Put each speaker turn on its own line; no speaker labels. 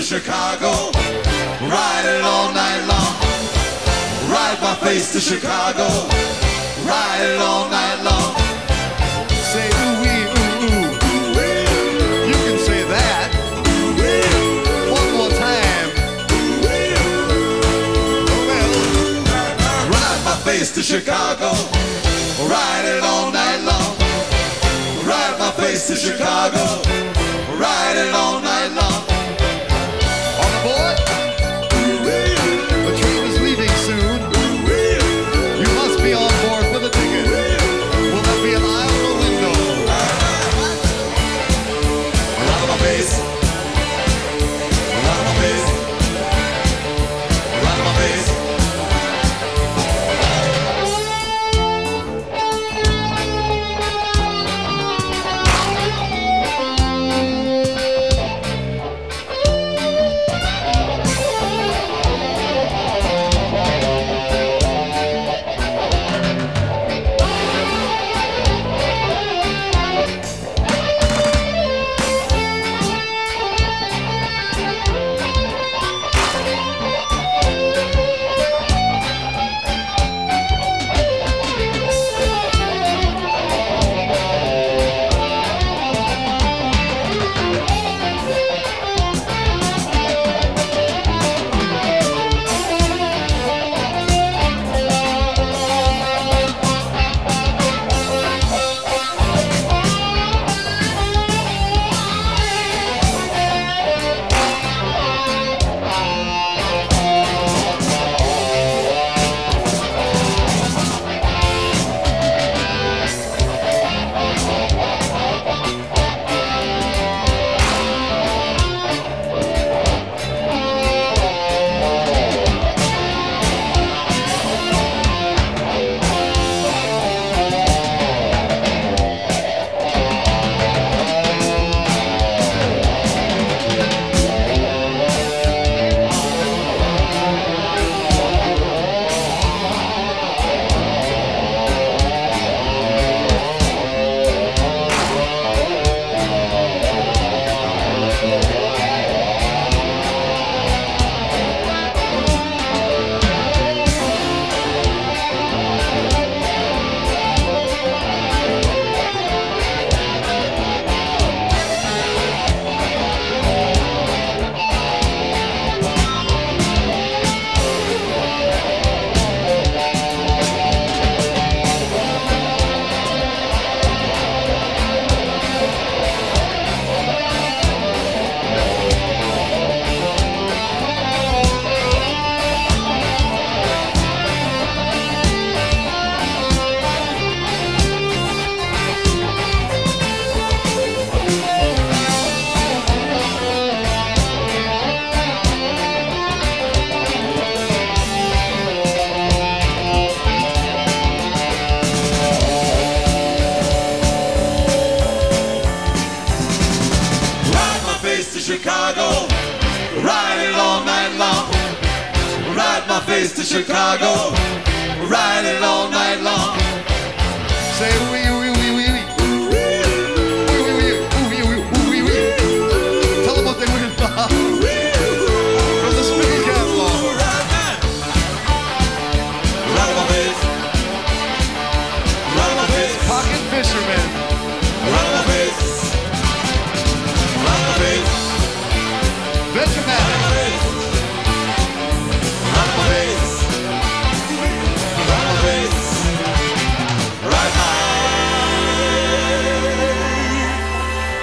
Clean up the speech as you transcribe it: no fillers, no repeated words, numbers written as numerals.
Chicago, ride it all night long. Ride my face to Chicago, ride it all night long.
Say ooh-wee, ooh-ooh. You can say that. One more time. Oh well.
Ride my face to Chicago, ride it all night long. Ride my face to Chicago, ride it all night long.
On the board. The train is leaving soon. You must be on board with a ticket. Will that be an aisle or window?
Ride my face, ride my face, ride my face. Chicago, ride it all night long. Ride my face to Chicago, ride it all night long.
Say wee wee wee wee wee. Wee wee wee wee wee wee wee. Tell them what they win. From the Spinning Catalog.
Ride my face. Ride my face.
Pocket Fisherman.